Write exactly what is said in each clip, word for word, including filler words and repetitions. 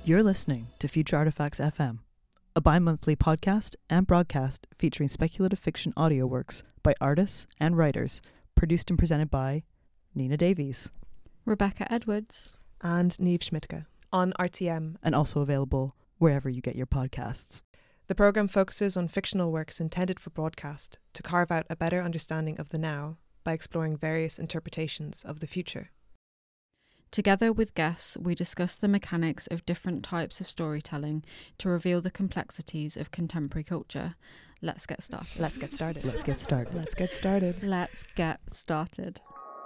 You're listening to Future Artifacts F M, a bi-monthly podcast and broadcast featuring speculative fiction audio works by artists and writers, produced and presented by Nina Davies, Rebecca Edwards, and Niamh Schmidtke on R T M, and also available wherever you get your podcasts. The programme focuses on fictional works intended for broadcast to carve out a better understanding of the now by exploring various interpretations of the future. Together with guests, we discuss the mechanics of different types of storytelling to reveal the complexities of contemporary culture. Let's get started. Let's get started. Let's get started. Let's get started. Let's get started.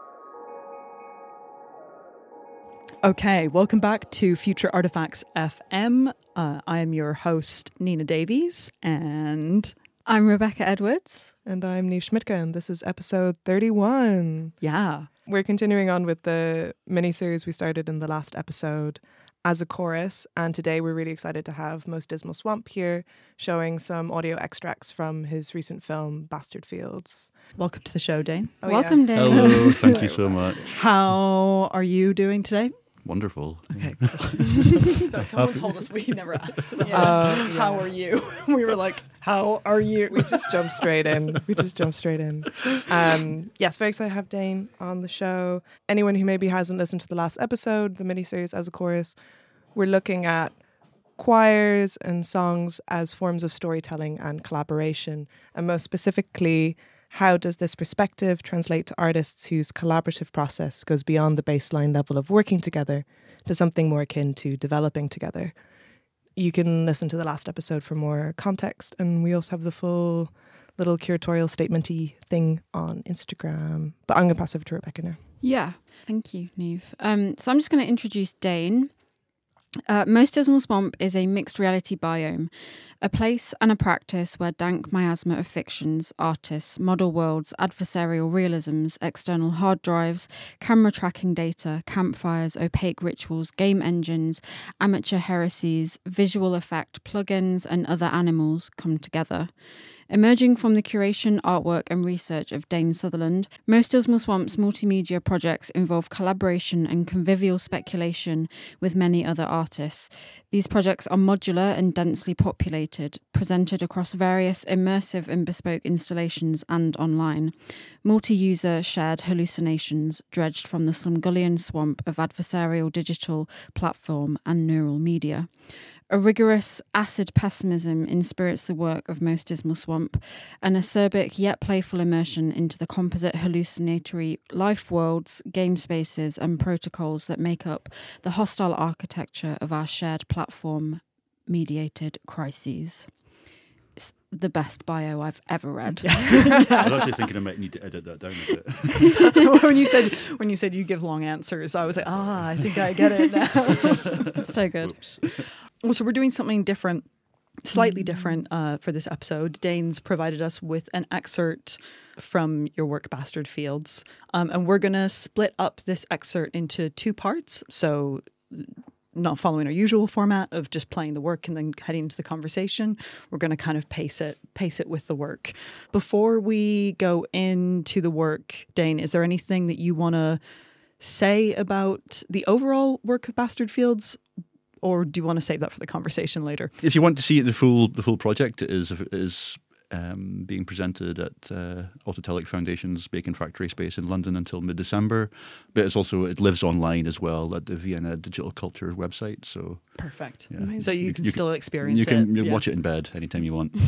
Okay, welcome back to Future Artifacts F M. Uh, I am your host, Nina Davies, and I'm Rebecca Edwards. And I'm Niamh Schmidtke, and this is episode thirty-one. yeah, We're continuing on with the mini-series we started in the last episode, As a Chorus, and today we're really excited to have Most Dismal Swamp here, showing some audio extracts from his recent film, Bastard Fields. welcome to the show, Dane. Oh, Welcome, yeah. Dane. Hello, thank you so much. How are you doing today? Wonderful. Okay, cool. Someone told us we never asked them. Uh, How yeah. are you? We were like, how are you? We just jumped straight in. We just jumped straight in. Um, yes, very excited to have Dane on the show. Anyone who maybe hasn't listened to the last episode, the miniseries As a Chorus, we're looking at choirs and songs as forms of storytelling and collaboration. And most specifically, how does this perspective translate to artists whose collaborative process goes beyond the baseline level of working together to something more akin to developing together? You can listen to the last episode for more context, and we also have the full little curatorial statement-y thing on Instagram. But I'm going to pass over to Rebecca now. Yeah, thank you, Niamh. Um, so I'm just going to introduce Dane. Uh, Most Dismal Swamp is a mixed reality biome, a place and a practice where dank miasma of fictions, artists, model worlds, adversarial realisms, external hard drives, camera tracking data, campfires, opaque rituals, game engines, amateur heresies, visual effect, plugins, and other animals come together. Emerging from the curation, artwork and research of Dane Sutherland, Most Dismal Swamp's multimedia projects involve collaboration and convivial speculation with many other artists. These projects are modular and densely populated, presented across various immersive and bespoke installations and online. Multi-user shared hallucinations dredged from the Slumgullion swamp of adversarial digital platform and neural media. A rigorous acid pessimism inspires the work of Most Dismal Swamp, an acerbic yet playful immersion into the composite hallucinatory life worlds, game spaces and protocols that make up the hostile architecture of our shared platform-mediated crises. It's the best bio I've ever read. I was actually thinking I might need to edit that down a bit. when you said when you said you give long answers, I was like, ah, I think I get it now. So good. Oops. Well, so we're doing something different, slightly different uh, for this episode. Dane's provided us with an excerpt from your work, Bastard Fields, um, and we're going to split up this excerpt into two parts. So not following our usual format of just playing the work and then heading into the conversation. We're going to kind of pace it, pace it with the work. Before we go into the work, Dane, is there anything that you want to say about the overall work of Bastard Fields? Or do you want to save that for the conversation later? If you want to see the full the full project, it is it is um, being presented at uh, Autotelic Foundation's Bacon Factory space in London until mid-December. But it's also it lives online as well at the Vienna Digital Culture website. So Perfect. yeah. So you, You- can you still experience you can it. you yeah. watch it in bed anytime you want.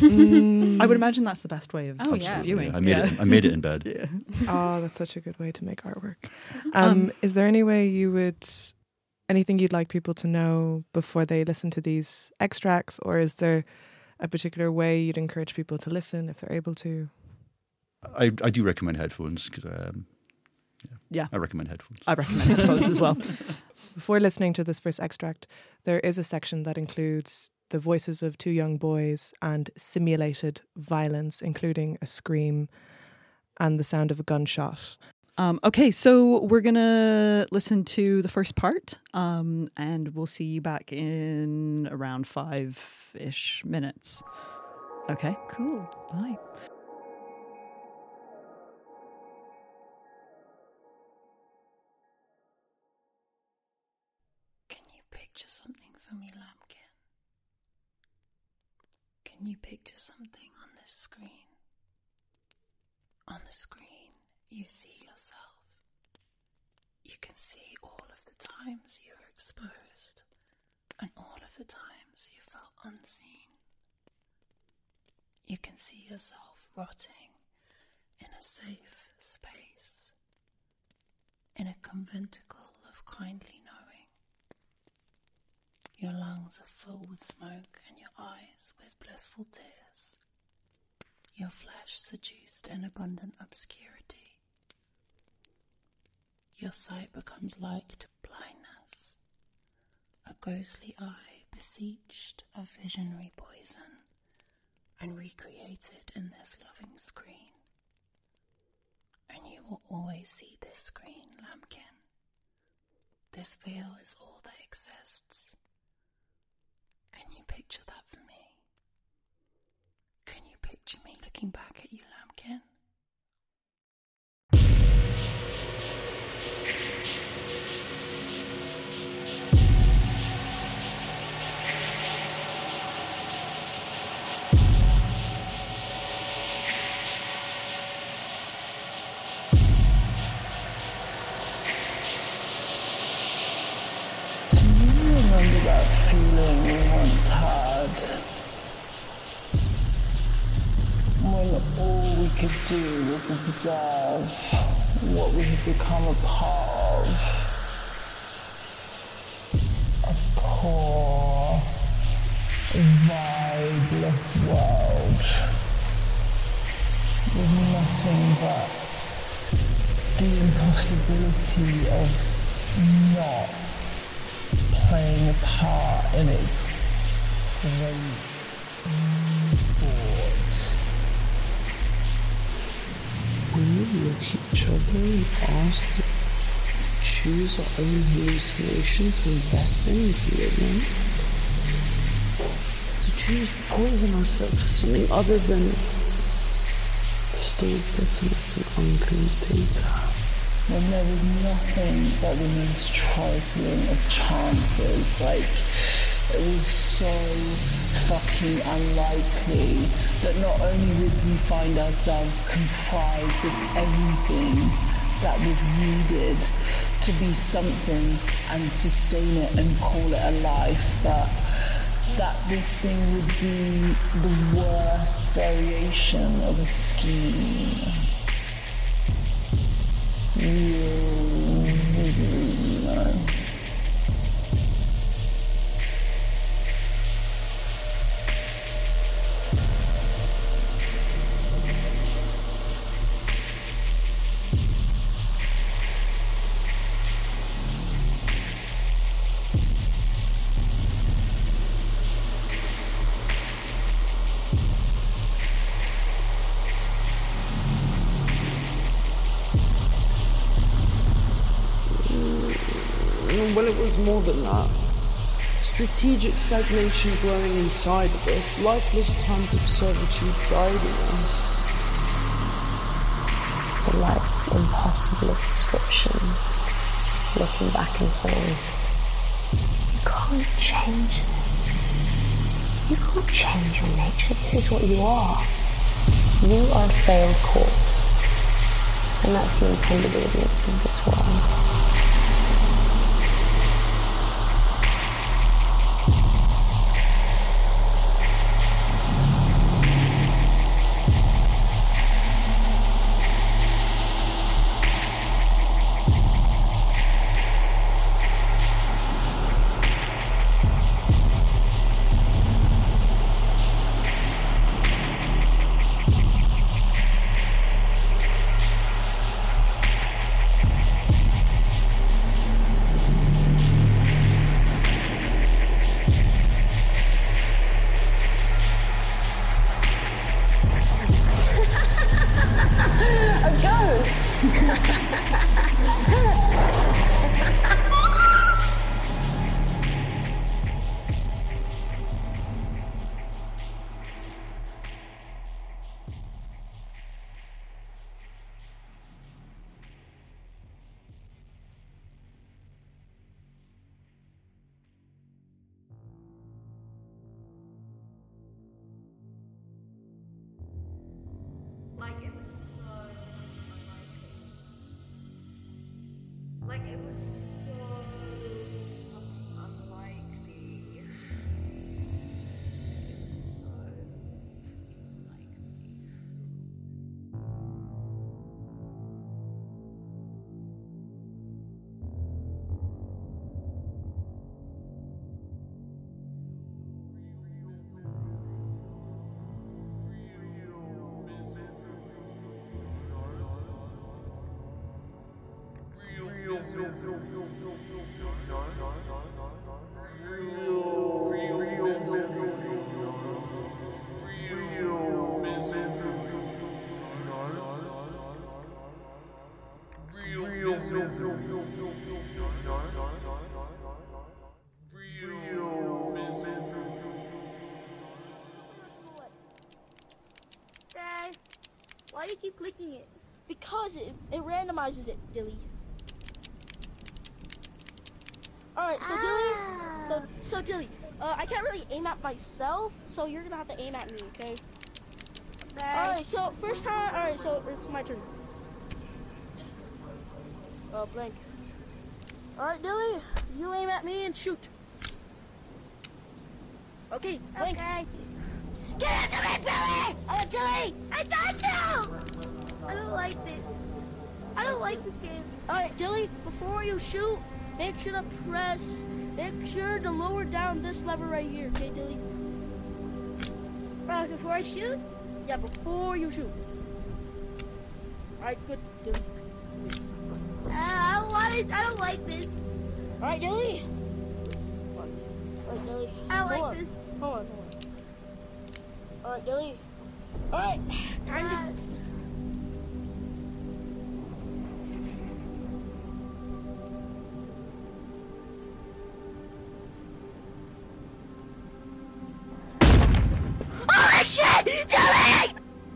I would imagine that's the best way of Oh, yeah. viewing. Yeah, I made yeah. it. I made it in bed. Yeah. Oh, that's such a good way to make artwork. Um, Um, is there any way you would, anything you'd like people to know before they listen to these extracts, or is there a particular way you'd encourage people to listen if they're able to? I, I do recommend headphones because um, yeah, Yeah. I recommend headphones. I recommend headphones as well. Before listening to this first extract, there is a section that includes the voices of two young boys and simulated violence, including a scream and the sound of a gunshot. Um, okay, so we're going to listen to the first part, um, and we'll see you back in around five-ish minutes. Okay, Cool. bye. Can you picture something for me, Lambkin? Can you picture something on this screen? On the screen, you see yourself. You can see all of the times you were exposed and all of the times you felt unseen. You can see yourself rotting in a safe space, in a conventicle of kindly knowing. Your lungs are full with smoke and your eyes with blissful tears. Your flesh seduced in abundant obscurity. Your sight becomes like to blindness, a ghostly eye beseeched of visionary poison and recreated in this loving screen. And you will always see this screen, Lambkin. This veil is all that exists. Can you picture that for me? Can you picture me looking back at you, Lambkin? That feeling we once had, when all we could do was observe what we had become a part of, a poor, vibeless world with nothing but the impossibility of not playing a part in its great board. When we look at each other and ask to choose our own hallucination to invest in and to live in, to choose to poison ourselves for something other than stored bitterness and unclean data. When there was nothing but the most trifling of chances, like it was so fucking unlikely that not only would we find ourselves comprised of everything that was needed to be something and sustain it and call it a life, but that this thing would be the worst variation of a scheme. Real misery, man. Well, it was more than that. Strategic stagnation growing inside of us, lifeless times of servitude guiding us. Delight's impossible of description. Looking back and saying, you can't change this. You can't change your nature. This is what you are. You are a failed corpse. And that's the intended audience of this world. Dad, why do you keep clicking it? Because it, it randomizes it, Dilly. Alright, so Ah. Dilly, so, so Dilly, uh, I can't really aim at myself, so you're gonna have to aim at me, okay? Dad. Alright, so first time, alright, so it's my turn. Uh, blank. Alright, Dilly, you aim at me and shoot. Okay, blank. Okay. Get into me, Billy! Uh, Dilly! I got you! I don't like this. I don't like this game. Alright, Dilly, before you shoot, make sure to press, make sure to lower down this lever right here, okay, Dilly? Oh, before I shoot? Yeah, before you shoot. Alright, good, Dilly. Uh, I don't want it. I don't like this. Alright, Dilly. Alright, Dilly. I don't Hold like on. this. Hold on, hold on. Alright, Dilly. Alright, time Dad. to... Holy shit! Dilly!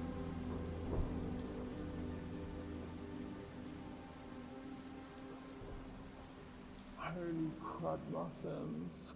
Holy crud muffins.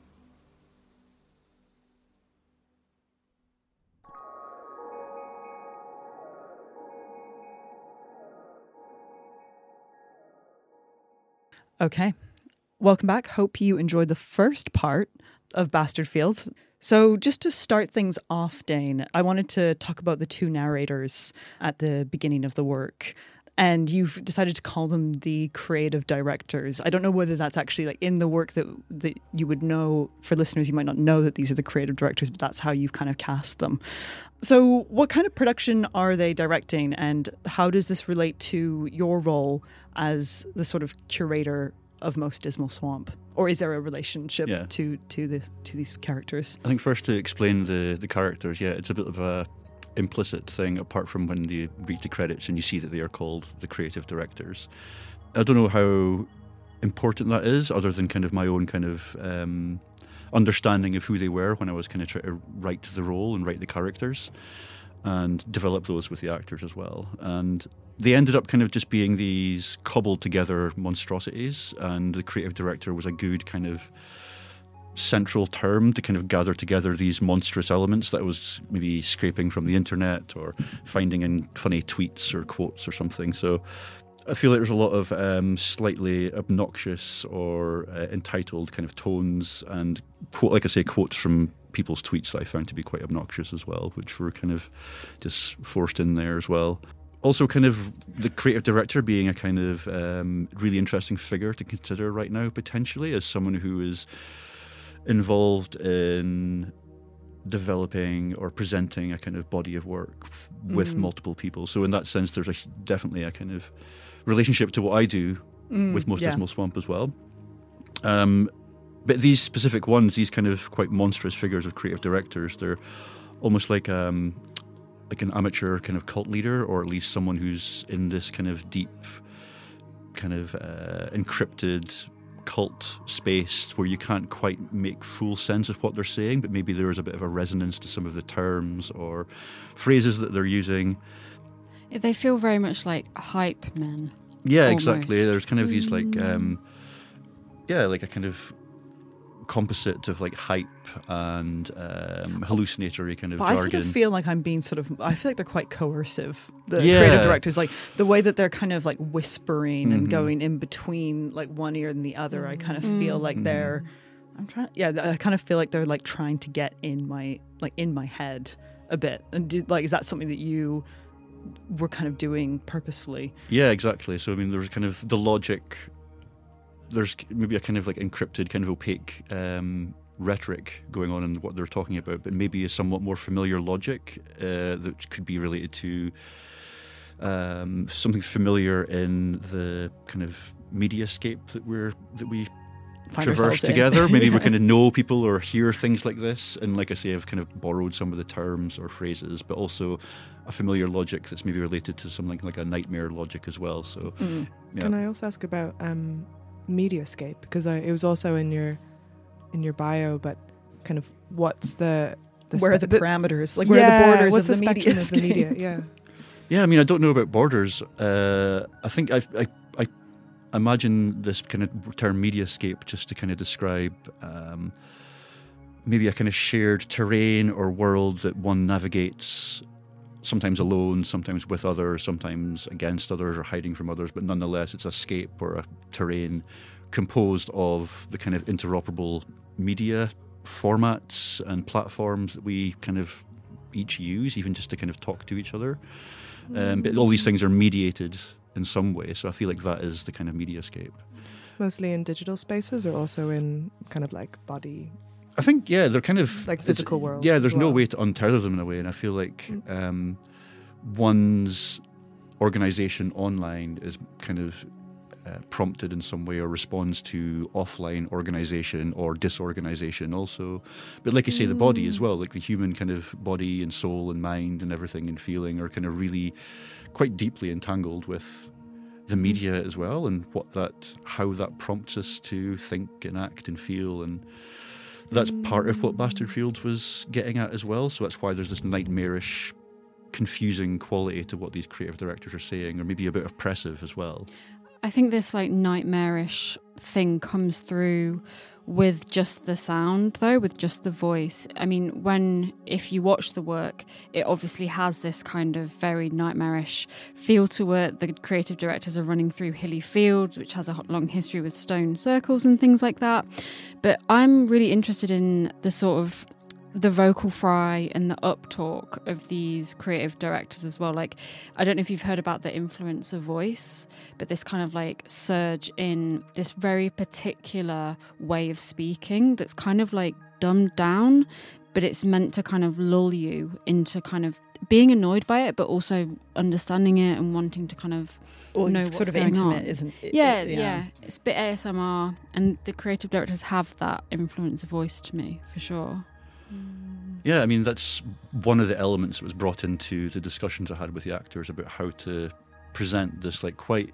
Okay. Welcome back. Hope you enjoyed the first part of Bastard Fields. So just to start things off, Dane, I wanted to talk about the two narrators at the beginning of the work. And you've decided to call them the creative directors. I don't know whether that's actually like in the work that that you would know. For listeners, you might not know that these are the creative directors, but that's how you've kind of cast them. So what kind of production are they directing, and how does this relate to your role as the sort of curator of Most Dismal Swamp? Or is there a relationship Yeah. to to the to these characters? I think first to explain the, the characters, yeah, it's a bit of a implicit thing apart from when you read the credits and you see that they are called the creative directors. I don't know how important that is, other than kind of my own kind of um, understanding of who they were when I was kind of trying to write the role and write the characters and develop those with the actors as well. And they ended up kind of just being these cobbled together monstrosities, and the creative director was a good kind of central term to kind of gather together these monstrous elements that I was maybe scraping from the internet or finding in funny tweets or quotes or something. So I feel like there's a lot of um, slightly obnoxious or uh, entitled kind of tones and, quote, like I say, quotes from people's tweets that I found to be quite obnoxious as well, which were kind of just forced in there as well. Also, kind of the creative director being a kind of um, really interesting figure to consider right now, potentially, as someone who is involved in developing or presenting a kind of body of work f- with Mm. multiple people. So in that sense, there's a, definitely a kind of relationship to what I do Mm, with Most yeah. Dismal Swamp as well. Um, but these specific ones, these kind of quite monstrous figures of creative directors, they're almost like um, like an amateur kind of cult leader, or at least someone who's in this kind of deep, kind of uh, encrypted cult space where you can't quite make full sense of what they're saying, but maybe there is a bit of a resonance to some of the terms or phrases that they're using. They feel very much like hype men. Yeah, Almost. exactly. There's kind of these like, um, yeah, like a kind of composite of like hype and um, hallucinatory kind of But I jargon. sort of feel like I'm being sort of, I feel like they're quite coercive, the Yeah. creative directors. Like the way that they're kind of like whispering and Mhm. going in between like one ear and the other, I kind of feel like Mhm. they're, I'm trying, yeah, I kind of feel like they're like trying to get in my, like in my head a bit. And do, like, is that something that you were kind of doing purposefully? Yeah, exactly. So I mean, there's kind of the logic. There's maybe a kind of like encrypted, kind of opaque um, rhetoric going on in what they're talking about, but maybe a somewhat more familiar logic uh, that could be related to um, something familiar in the kind of mediascape that we're that we find traverse ourselves in. together. Maybe we Yeah. kind of know people or hear things like this. And like I say, I've kind of borrowed some of the terms or phrases, but also a familiar logic that's maybe related to something like a nightmare logic as well. So, Mm. yeah. Can I also ask about um, Mediascape? Because I, it was also in your in your bio, but kind of what's the, the Where are spe- the parameters? Like, where yeah, are the borders what's of the the media? spectrum of the media? Yeah. Yeah, I mean, I don't know about borders. Uh, I think I, I, I imagine this kind of term mediascape just to kind of describe um, maybe a kind of shared terrain or world that one navigates, sometimes alone, sometimes with others, sometimes against others or hiding from others, but nonetheless it's a scape or a terrain composed of the kind of interoperable media formats and platforms that we kind of each use, even just to kind of talk to each other. Um, but all these things are mediated in some way, so I feel like that is the kind of mediascape. Mostly in digital spaces, or also in kind of like body. I think, yeah, they're kind of Like it's- physical worlds Yeah, as there's no well. way to untether them in a way, and I feel like um, one's organisation online is kind of uh, prompted in some way or responds to offline organisation or disorganisation also. But like you say, the body as well, like the human kind of body and soul and mind and everything and feeling are kind of really quite deeply entangled with the media as well, and what that, how that prompts us to think and act and feel, and that's part of what Bastard Fields was getting at as well. So that's why there's this nightmarish, confusing quality to what these creative directors are saying, or maybe a bit oppressive as well. I think this like nightmarish thing comes through with just the sound, though, with just the voice. I mean, when, if you watch the work, it obviously has this kind of very nightmarish feel to it. The creative directors are running through hilly fields, which has a long history with stone circles and things like that. But I'm really interested in the sort of the vocal fry and the uptalk of these creative directors as well. Like, I don't know if you've heard about the influencer voice, but this kind of like surge in this very particular way of speaking that's kind of like dumbed down, but it's meant to kind of lull you into kind of being annoyed by it, but also understanding it and wanting to kind of Well, know it's what's sort of going intimate, on. isn't it? Yeah, Yeah. yeah, it's a bit A S M R, and the creative directors have that influencer voice to me, for sure. Yeah, I mean, that's one of the elements that was brought into the discussions I had with the actors about how to present this, like, quite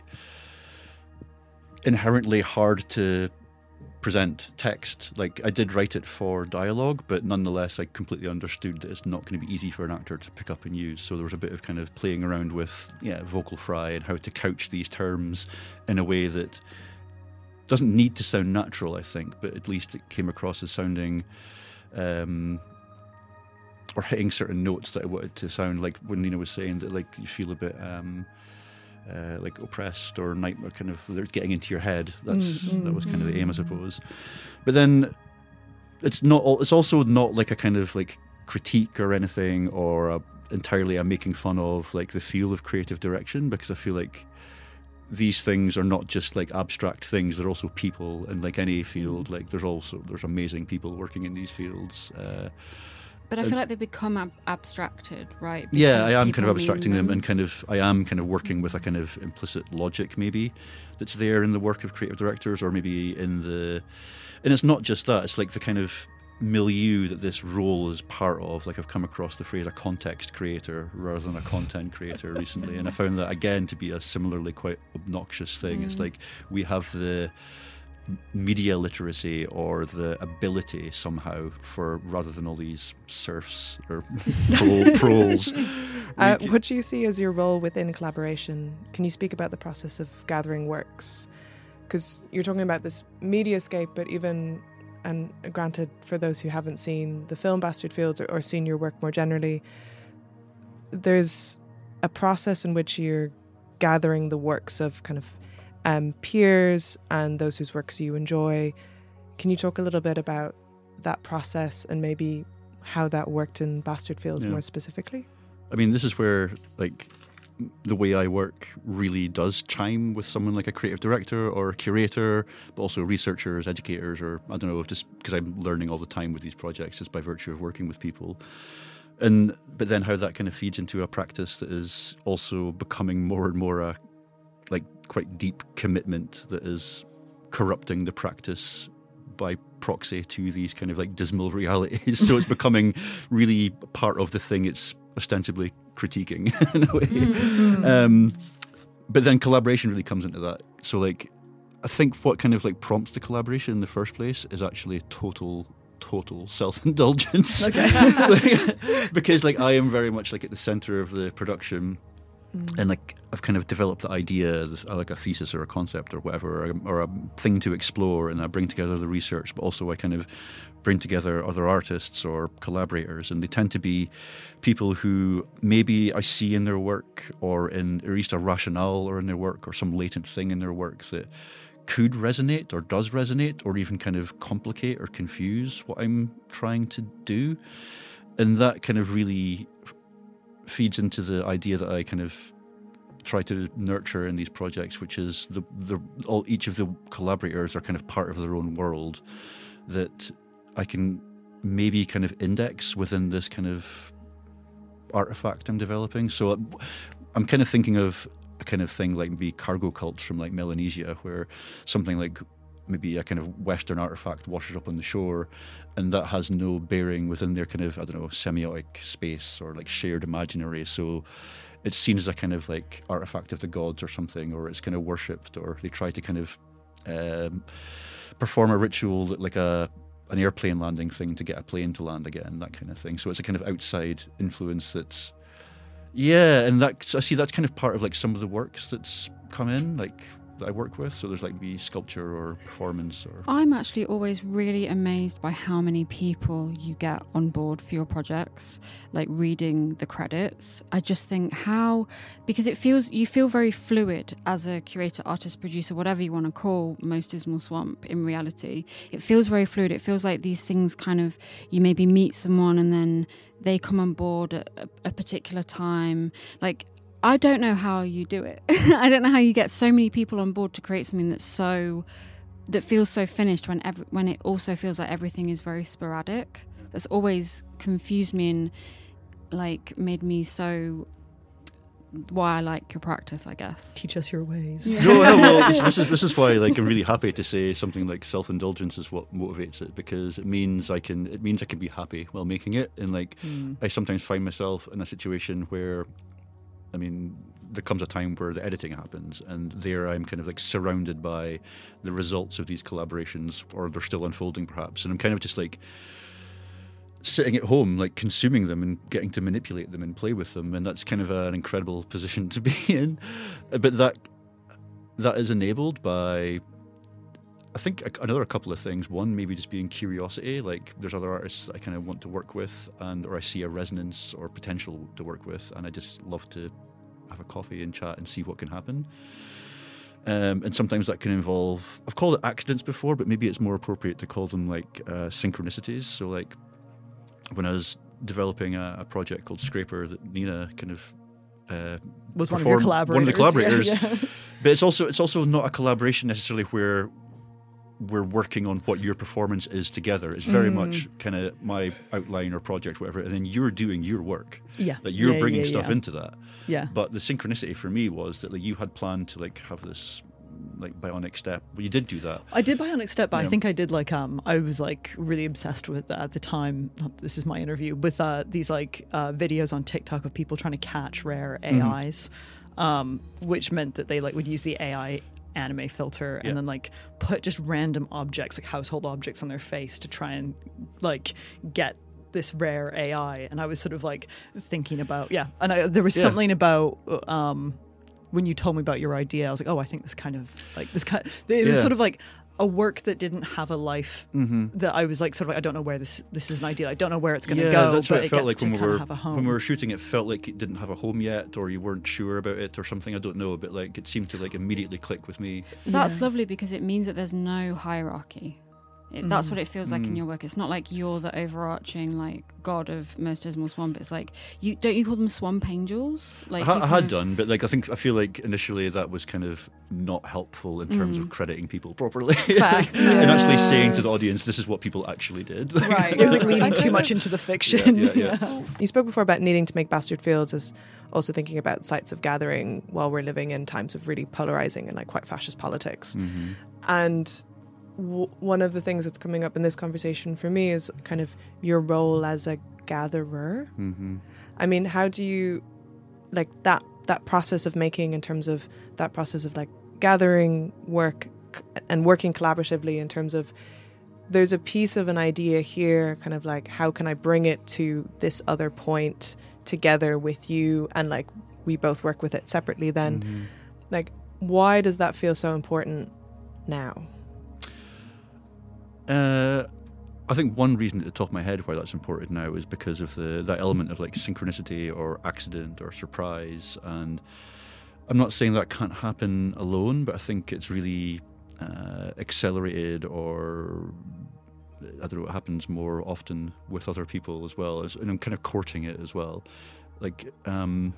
inherently hard to present text. Like, I did write it for dialogue, but nonetheless I completely understood that it's not going to be easy for an actor to pick up and use. So there was a bit of kind of playing around with, yeah, vocal fry and how to couch these terms in a way that doesn't need to sound natural, I think, but at least it came across as sounding um, or hitting certain notes that I wanted to sound like. When Nina was saying that, like, you feel a bit um, uh, like oppressed or nightmare, kind of they're getting into your head. That's Mm, that was kind of the aim, I mm. suppose. But then it's not. All, it's also not like a kind of like critique or anything, or a, entirely a making fun of like the feel of creative direction, because I feel like these things are not just like abstract things, they're also people, and like any field, like there's also there's amazing people working in these fields. Uh, But I Uh, feel like they become ab- abstracted, right? yeah, Because I am kind people of mean abstracting them, them. and kind of I am kind of working with a kind of implicit logic maybe that's there in the work of creative directors, or maybe in the, and it's not just that, it's like the kind of milieu that this role is part of. Like, I've come across the phrase a context creator rather than a content creator recently, and I found that again to be a similarly quite obnoxious thing. It's Mm. like we have the media literacy or the ability somehow for, rather than all these serfs or pro- proles. Uh, we- what do you see as your role within collaboration? Can you speak about the process of gathering works? Because you're talking about this mediascape, but even, and granted, for those who haven't seen the film Bastard Fields or, or seen your work more generally, there's a process in which you're gathering the works of kind of um, peers and those whose works you enjoy. Can you talk a little bit about that process and maybe how that worked in Bastard Fields Yeah. more specifically? I mean, this is where, like, the way I work really does chime with someone like a creative director or a curator, but also researchers, educators, or I don't know, just because I'm learning all the time with these projects just by virtue of working with people. And but then how that kind of feeds into a practice that is also becoming more and more a, like, quite deep commitment that is corrupting the practice by proxy to these kind of like dismal realities. So it's becoming really part of the thing it's ostensibly critiquing in a way. Mm-hmm. Um, but then collaboration really comes into that. So like, I think what kind of like prompts the collaboration in the first place is actually total, total self-indulgence. Okay. like, because like I am very much like at the center of the production. Mm. And like I've kind of developed the idea, like a thesis or a concept or whatever, or a, or a thing to explore, and I bring together the research, but also I kind of bring together other artists or collaborators, and they tend to be people who maybe I see in their work, or in or at least a rationale or in their work, or some latent thing in their work that could resonate or does resonate, or even kind of complicate or confuse what I'm trying to do, and that kind of really feeds into the idea that I kind of try to nurture in these projects, which is the the all each of the collaborators are kind of part of their own world that I can maybe kind of index within this kind of artifact I'm developing. So I'm kind of thinking of a kind of thing like maybe cargo cults from like Melanesia, where something like maybe a kind of Western artifact washes up on the shore, and that has no bearing within their kind of, I don't know, semiotic space or like shared imaginary. So it's seen as a kind of like artifact of the gods or something, or it's kind of worshipped, or they try to kind of um, perform a ritual like a an airplane landing thing to get a plane to land again, that kind of thing. So it's a kind of outside influence that's, yeah, and that so I see that's kind of part of like some of the works that's come in, like that I work with. So there's like maybe sculpture or performance. Or I'm actually always really amazed by how many people you get on board for your projects, like reading the credits. I just think how, because it feels, you feel very fluid as a curator, artist, producer, whatever you want to call Most Dismal Swamp in reality. It feels very fluid. It feels like these things kind of, you maybe meet someone and then they come on board at a, a particular time. Like, I don't know how you do it. I don't know how you get so many people on board to create something that's so, that feels so finished when every, when it also feels like everything is very sporadic. That's always confused me and like made me so, why I like your practice, I guess. Teach us your ways. Yeah. No, no, well, this, this is this is why like I'm really happy to say something like self-indulgence is what motivates it, because it means I can it means I can be happy while making it, and like mm. I sometimes find myself in a situation where, I mean, there comes a time where the editing happens, and there I'm kind of like surrounded by the results of these collaborations, or they're still unfolding perhaps, and I'm kind of just like sitting at home, like consuming them and getting to manipulate them and play with them, and that's kind of an incredible position to be in. But that that is enabled by, I think, another couple of things. One, maybe just being curiosity. Like there's other artists that I kind of want to work with, and or I see a resonance or potential to work with, and I just love to have a coffee and chat and see what can happen. Um, and sometimes that can involve, I've called it accidents before, but maybe it's more appropriate to call them like uh, synchronicities. So like when I was developing a, a project called Scraper that Nina kind of uh, was one of your collaborators. One of the collaborators. Yeah, yeah. But it's also it's also not a collaboration necessarily where we're working on what your performance is together. It's very mm. much kind of my outline or project, whatever, and then you're doing your work. Yeah. That you're yeah, bringing yeah, stuff yeah. into that. Yeah. But the synchronicity for me was that like you had planned to like have this like bionic step. Well, you did do that. I did bionic step, but yeah. I think I did like um I was like really obsessed with uh, at the time. Not, this is my interview with uh, these like uh, videos on TikTok of people trying to catch rare A Is, mm-hmm. um, which meant that they like would use the A I anime filter and yeah. then like put just random objects, like household objects, on their face to try and like get this rare A I. And I was sort of like thinking about yeah and I, there was yeah. something about um when you told me about your idea, I was like, oh, I think this kind of like this kind of, it was yeah. sort of like a work that didn't have a life, mm-hmm. that I was like sort of like, I don't know where this this is an idea, I don't know where it's going to yeah, go, that's but what it, it felt gets like to when we were have a home. when we were shooting. It felt like it didn't have a home yet, or you weren't sure about it or something. I don't know, but like it seemed to like immediately click with me. That's yeah. lovely, because it means that there's no hierarchy. It, mm. That's what it feels like mm. in your work. It's not like you're the overarching like god of Most Dismal Swamp. It's like you don't you call them swamp angels? Like I, I had of... done, but like I think I feel like initially that was kind of not helpful in terms mm. of crediting people properly like, yeah. and actually saying to the audience, this is what people actually did. Right, it was like leaning too much into the fiction. Yeah, yeah, yeah. You spoke before about needing to make Bastard Fields as also thinking about sites of gathering while we're living in times of really polarizing and like quite fascist politics, mm-hmm. and w- one of the things that's coming up in this conversation for me is kind of your role as a gatherer. Mm-hmm. I mean, how do you, like that, that process of making, in terms of that process of like gathering work and working collaboratively in terms of, there's a piece of an idea here, kind of like, how can I bring it to this other point together with you, and like we both work with it separately then. Mm-hmm. Like, why does that feel so important now? Uh, I think one reason at the top of my head why that's important now is because of the that element of like synchronicity or accident or surprise. And I'm not saying that can't happen alone, but I think it's really uh, accelerated, or I don't know, it happens more often with other people as well, and I'm kind of courting it as well. Like, um,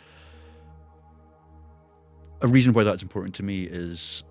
a reason why that's important to me is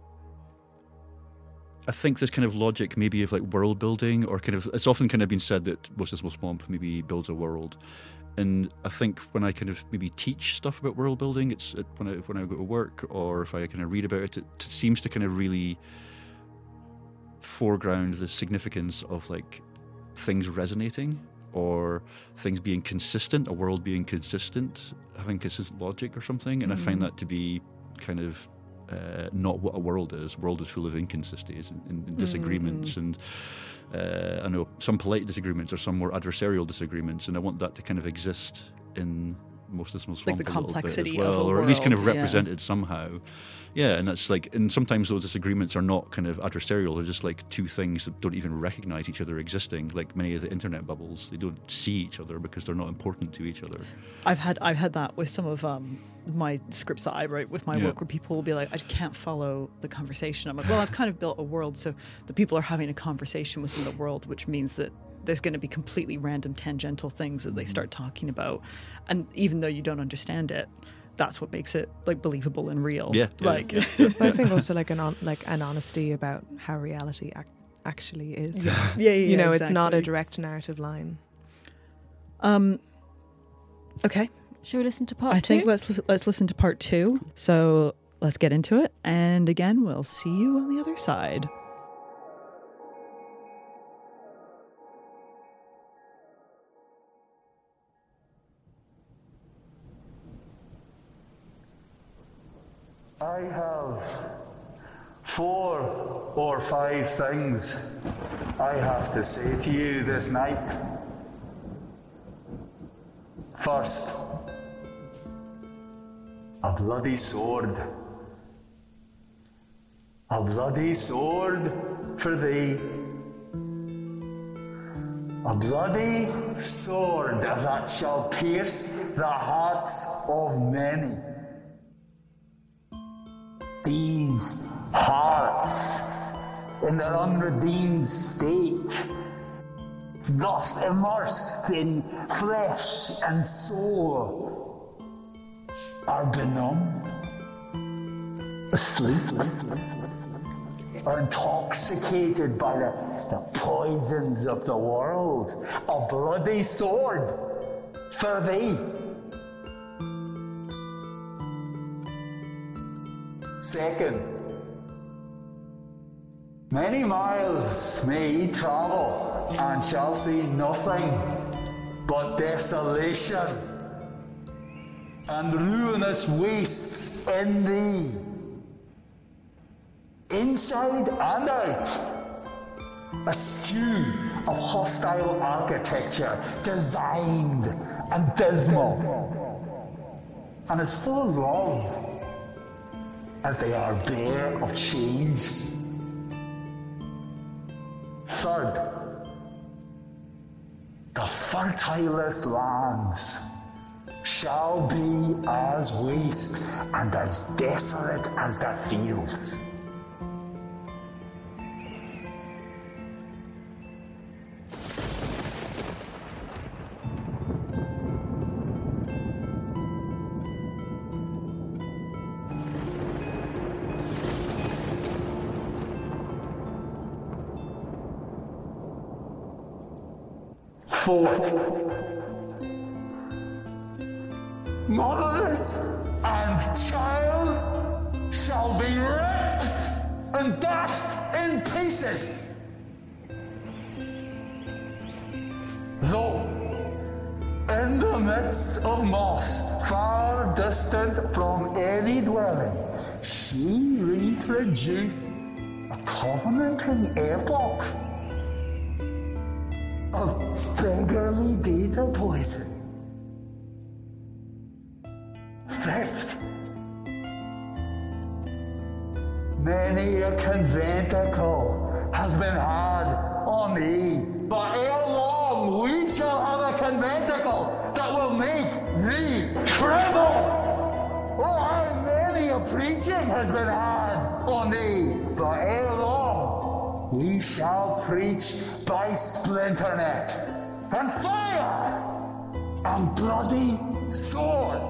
I think this kind of logic maybe of like world building, or kind of, it's often kind of been said that Most Dismal Swamp maybe builds a world. And I think when I kind of maybe teach stuff about world building, it's it, when I when I go to work, or if I kind of read about it, it, it seems to kind of really foreground the significance of like things resonating, or things being consistent, a world being consistent, having consistent logic or something. And mm-hmm. I find that to be kind of uh, not what a world is. A world is full of inconsistencies and, and, and disagreements, mm-hmm. and uh, I know some polite disagreements or some more adversarial disagreements, and I want that to kind of exist in Most Dismal Swamp, like the a little complexity bit as well, of a or world, at least kind of represented yeah. somehow. Yeah, and that's like, and sometimes those disagreements are not kind of adversarial, they're just like two things that don't even recognize each other existing, like many of the internet bubbles. They don't see each other because they're not important to each other. I've had I've had that with some of um, my scripts that I write with my yeah. work, where people will be like, I can't follow the conversation. I'm like, well, I've kind of built a world, so the people are having a conversation within the world, which means that there's going to be completely random tangential things that they start talking about, and even though you don't understand it, that's what makes it like believable and real. Yeah, like. Yeah, yeah, but I think also like an on, like an honesty about how reality ac- actually is. Yeah, yeah, yeah you know, exactly. It's not a direct narrative line. Um. Okay. Shall we listen to part I two? think let's let's listen to part two. So let's get into it, and again, we'll see you on the other side. I have four or five things I have to say to you this night. First, a bloody sword. A bloody sword for thee. A bloody sword that shall pierce the hearts of many. These hearts in their unredeemed state, thus immersed in flesh and soul, are benumbed, asleep, are intoxicated by the, the poisons of the world. A bloody sword for thee. Second, many miles may ye travel, and shall see nothing but desolation and ruinous wastes in thee, inside and out. A stew of hostile architecture, designed and dismal, and as full of love as they are bare of change. Third, the fertilest lands shall be as waste and as desolate as the fields. Motherless and child shall be ripped and dashed in in pieces. Though, in the midst of moss, far distant from any dwelling, she reproduced a covenanting epoch of beggarly data poison. Fifth, many a conventicle has been had on thee, but ere long we shall have a conventicle that will make thee tremble. Oh, how many a preaching has been had on thee, but ere long we shall preach by splinternet and fire and bloody sword.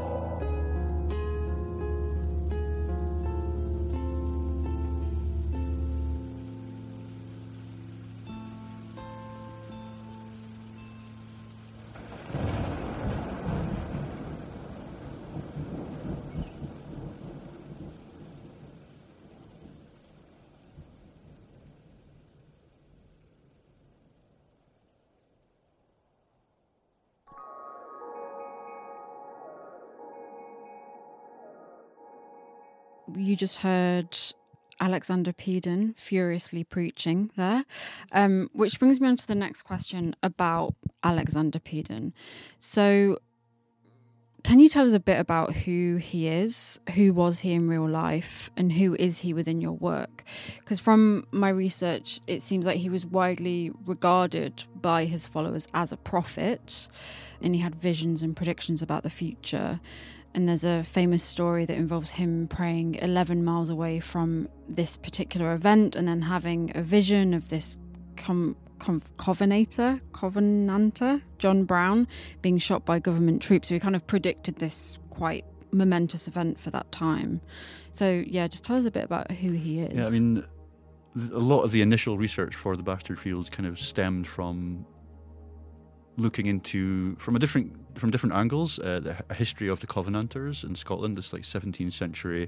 You just heard Alexander Peden furiously preaching there, um, which brings me on to the next question about Alexander Peden. So can you tell us a bit about who he is, who was he in real life, and who is he within your work? Because from my research, it seems like he was widely regarded by his followers as a prophet, and he had visions and predictions about the future. And there's a famous story that involves him praying eleven miles away from this particular event and then having a vision of this com- com- covenator, covenanter, John Brown, being shot by government troops. So he kind of predicted this quite momentous event for that time. So, yeah, just tell us a bit about who he is. Yeah, I mean, a lot of the initial research for the Bastard Fields kind of stemmed from looking into from a different from different angles uh, the a history of the Covenanters in Scotland, this like seventeenth century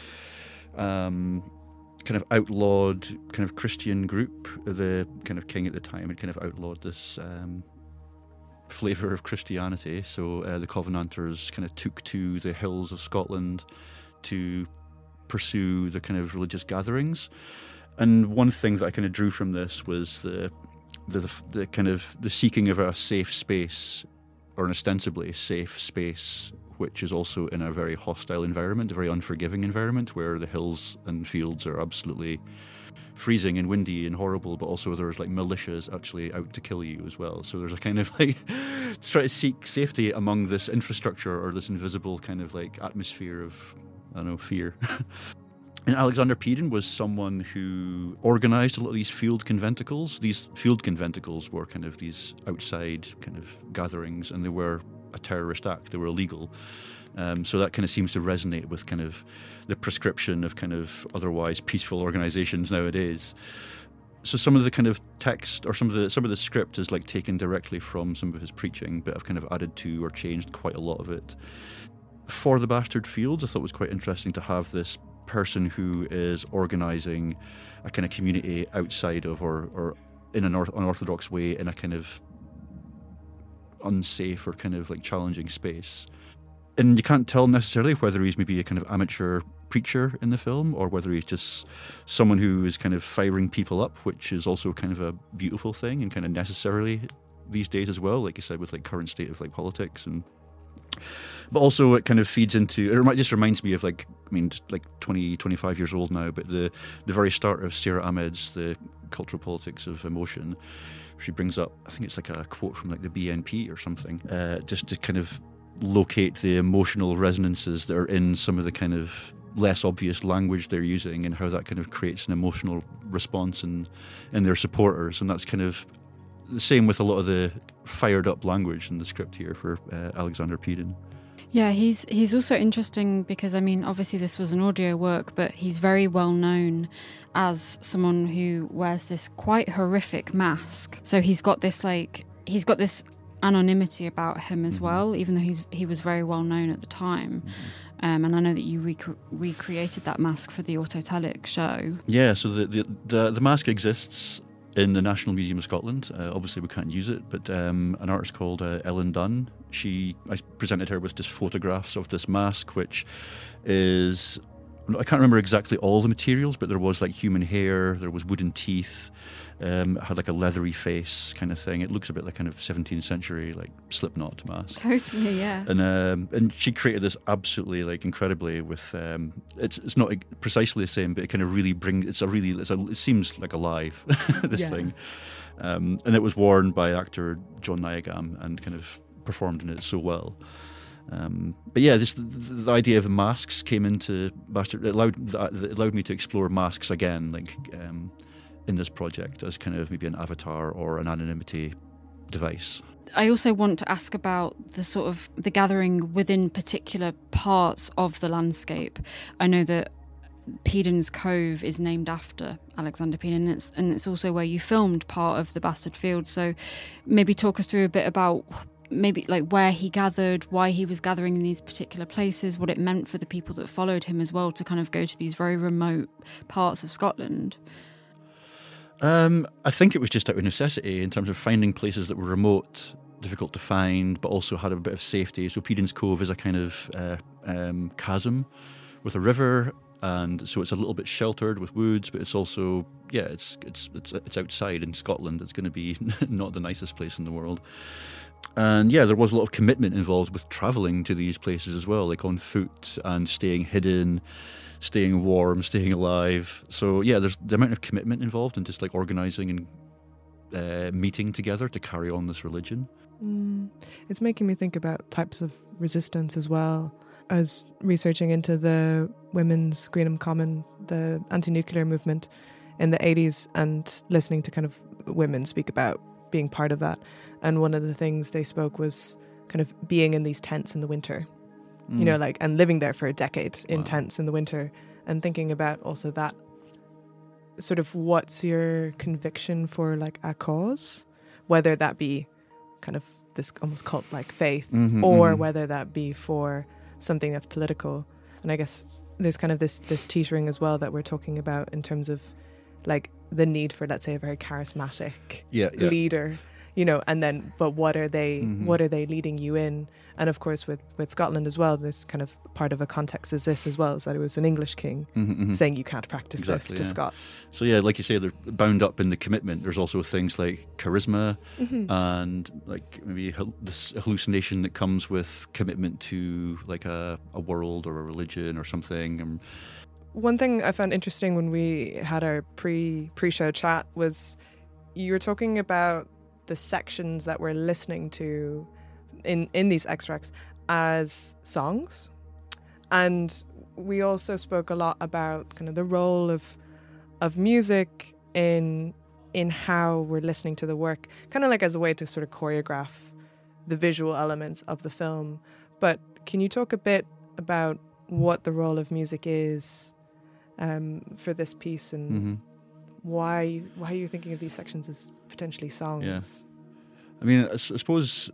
um, kind of outlawed kind of Christian group. The kind of king at the time had kind of outlawed this um, flavour of Christianity. So uh, the Covenanters kind of took to the hills of Scotland to pursue the kind of religious gatherings. And one thing that I kind of drew from this was the The, the kind of the seeking of a safe space, or an ostensibly safe space, which is also in a very hostile environment, a very unforgiving environment, where the hills and fields are absolutely freezing and windy and horrible, but also there's like militias actually out to kill you as well. So there's a kind of like to try to seek safety among this infrastructure or this invisible kind of like atmosphere of, I don't know, fear. And Alexander Peden was someone who organised a lot of these field conventicles. These field conventicles were kind of these outside kind of gatherings, and they were a terrorist act. They were illegal. Um, so that kind of seems to resonate with kind of the prescription of kind of otherwise peaceful organisations nowadays. So some of the kind of text or some of the some of the script is like taken directly from some of his preaching, but I've kind of added to or changed quite a lot of it. For the Bastard Fields, I thought it was quite interesting to have this person who is organising a kind of community outside of or, or in an unorthodox way in a kind of unsafe or kind of like challenging space. And you can't tell necessarily whether he's maybe a kind of amateur preacher in the film or whether he's just someone who is kind of firing people up, which is also kind of a beautiful thing and kind of necessarily these days as well, like you said, with like current state of like politics. And but also it kind of feeds into, it just reminds me of like, I mean, just like twenty, twenty-five years old now, but the, the very start of Sarah Ahmed's The Cultural Politics of Emotion, she brings up, I think it's like a quote from like the B N P or something, uh, just to kind of locate the emotional resonances that are in some of the kind of less obvious language they're using and how that kind of creates an emotional response in, in their supporters. And that's kind of the same with a lot of the fired up language in the script here for uh, Alexander Peden. Yeah, he's he's also interesting because, I mean, obviously this was an audio work, but he's very well known as someone who wears this quite horrific mask. So he's got this like he's got this anonymity about him as mm-hmm. well, even though he's he was very well known at the time. Mm-hmm. Um, and I know that you rec- recreated that mask for the Autotelic show. Yeah, so the, the, the, the mask exists in the National Museum of Scotland. Uh, obviously, we can't use it, but um, an artist called uh, Ellen Dunn, she I presented her with just photographs of this mask, which is, I can't remember exactly all the materials, but there was like human hair, there was wooden teeth, um, it had like a leathery face kind of thing. It looks a bit like kind of seventeenth century like Slipknot mask. Totally, yeah. And um, and she created this absolutely like incredibly with um, it's it's not precisely the same, but it kind of really brings it's a really it's a, it seems like alive this Yeah. thing, um, and it was worn by actor John Nyagam and kind of performed in it so well. Um, but yeah, this, the, the idea of masks came into Bastard. It allowed it allowed me to explore masks again, like um, in this project as kind of maybe an avatar or an anonymity device. I also want to ask about the sort of the gathering within particular parts of the landscape. I know that Pedon's Cove is named after Alexander Pedon, and it's and it's also where you filmed part of the Bastard Field. So maybe talk us through a bit about maybe like where he gathered, why he was gathering in these particular places, what it meant for the people that followed him as well to kind of go to these very remote parts of Scotland. Um, I think it was just out of necessity in terms of finding places that were remote, difficult to find, but also had a bit of safety. So Pedon's Cove is a kind of uh, um, chasm with a river, and so it's a little bit sheltered with woods, but it's also yeah, it's it's it's it's outside in Scotland. It's going to be not the nicest place in the world. And yeah, there was a lot of commitment involved with travelling to these places as well, like on foot and staying hidden, staying warm, staying alive. So yeah, there's the amount of commitment involved in just like organising and uh, meeting together to carry on this religion. Mm. It's making me think about types of resistance as well. I was researching into the Women's Greenham Common, the anti-nuclear movement in the eighties, and listening to kind of women speak about being part of that. And one of the things they spoke was kind of being in these tents in the winter, mm. you know, like, and living there for a decade in wow. tents in the winter, and thinking about also that sort of what's your conviction for like a cause, whether that be kind of this almost cult-like faith, mm-hmm, or mm-hmm. whether that be for something that's political. And I guess there's kind of this this teetering as well that we're talking about in terms of like the need for, let's say, a very charismatic yeah, yeah. leader, you know, and then but what are they mm-hmm. what are they leading you in? And of course with with Scotland as well, this kind of part of a context is this as well, is that it was an English king mm-hmm, mm-hmm. saying you can't practice exactly, this to yeah. Scots. So yeah, like you say, they're bound up in the commitment. There's also things like charisma mm-hmm. and like maybe hal- this hallucination that comes with commitment to like a, a world or a religion or something. And one thing I found interesting when we had our pre pre-show chat was you were talking about the sections that we're listening to in, in these extracts as songs. And we also spoke a lot about kind of the role of of music in in how we're listening to the work, kind of like as a way to sort of choreograph the visual elements of the film. But can you talk a bit about what the role of music is um, for this piece, and mm-hmm. why why are you thinking of these sections as potentially songs? Yeah. I mean, I, I suppose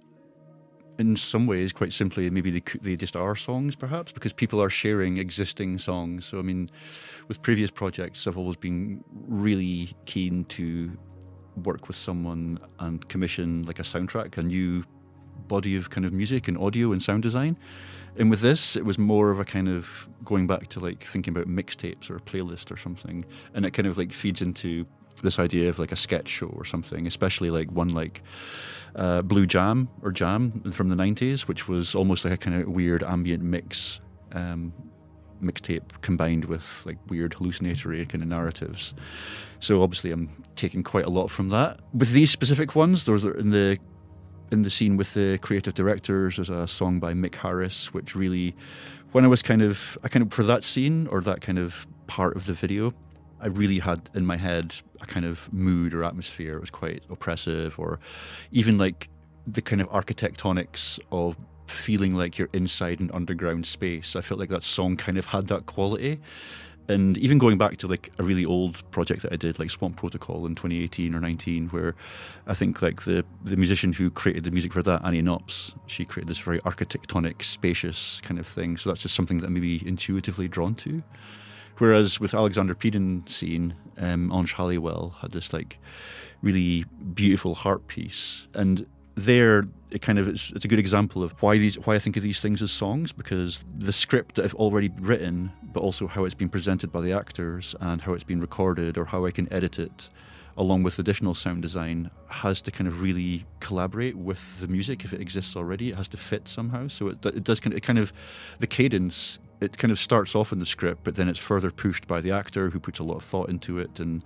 in some ways, quite simply, maybe they, they just are songs, perhaps, because people are sharing existing songs. So, I mean, with previous projects, I've always been really keen to work with someone and commission like a soundtrack, a new body of kind of music and audio and sound design. And with this, it was more of a kind of going back to like thinking about mixtapes or a playlist or something. And it kind of like feeds into this idea of like a sketch show or something, especially like one like uh, Blue Jam or Jam from the nineties, which was almost like a kind of weird ambient mix um, mixtape combined with like weird hallucinatory kind of narratives. So obviously I'm taking quite a lot from that. With these specific ones, those are in the in the scene with the creative directors, there's a song by Mick Harris, which really, when I was kind of, I kind of, for that scene or that kind of part of the video, I really had in my head a kind of mood or atmosphere. It was quite oppressive, or even like the kind of architectonics of feeling like you're inside an underground space. I felt like that song kind of had that quality. And even going back to like a really old project that I did, like Swamp Protocol in twenty eighteen or nineteen, where I think like the, the musician who created the music for that, Annie Knops, she created this very architectonic, spacious kind of thing. So that's just something that I'm maybe intuitively drawn to. Whereas with Alexander Peden scene, um, Ange Halliwell had this like really beautiful harp piece. And there, it kind of it's, it's a good example of why these why I think of these things as songs, because the script that I've already written, but also how it's been presented by the actors and how it's been recorded or how I can edit it, along with additional sound design, has to kind of really collaborate with the music if it exists already. It has to fit somehow. So it, it does kind of, it kind of the cadence. It kind of starts off in the script, but then it's further pushed by the actor who puts a lot of thought into it and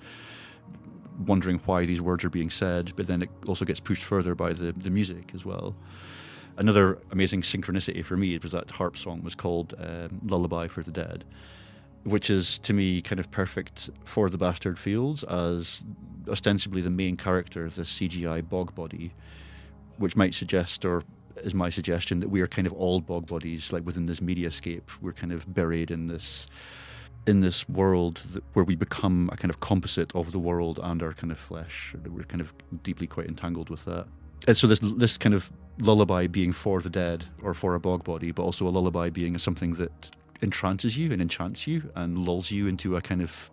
wondering why these words are being said, but then it also gets pushed further by the, the music as well. Another amazing synchronicity for me was that harp song was called um, Lullaby for the Dead, which is, to me, kind of perfect for the Bastard Fields as ostensibly the main character, the C G I bog body, which might suggest, or is my suggestion, that we are kind of all bog bodies, like within this mediascape. We're kind of buried in this in this world that, where we become a kind of composite of the world and our kind of flesh. We're kind of deeply quite entangled with that. And so this this kind of lullaby being for the dead or for a bog body, but also a lullaby being something that entrances you and enchants you and lulls you into a kind of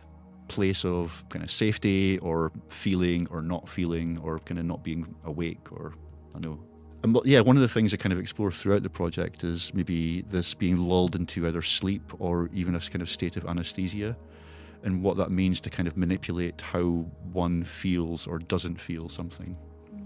place of kind of safety or feeling or not feeling or kind of not being awake, or I don't know. And yeah, one of the things I kind of explore throughout the project is maybe this being lulled into either sleep or even a kind of state of anesthesia, and what that means to kind of manipulate how one feels or doesn't feel something.